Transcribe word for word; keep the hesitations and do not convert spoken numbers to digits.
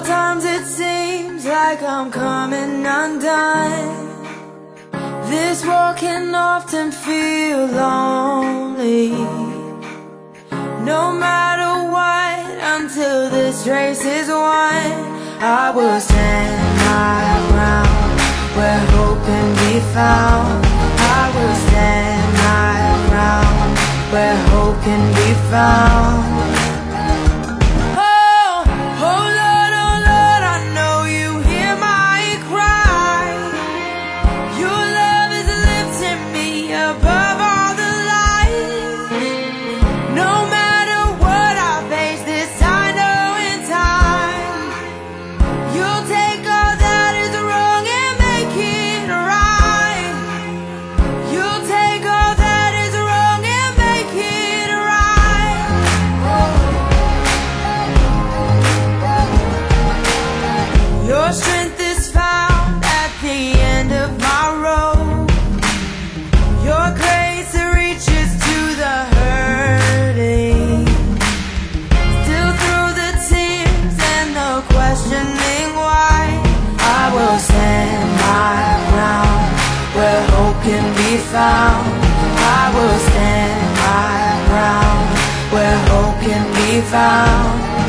Sometimes it seems like I'm coming undone. This world can often feel lonely. No matter what, until this race is won, I will stand my ground where hope can be found. I will stand my ground where hope can be found. Your strength is found at the end of my road. Your grace reaches to the hurting. Still through the tears and the questioning why, I will stand my ground where hope can be found. I will stand my ground where hope can be found.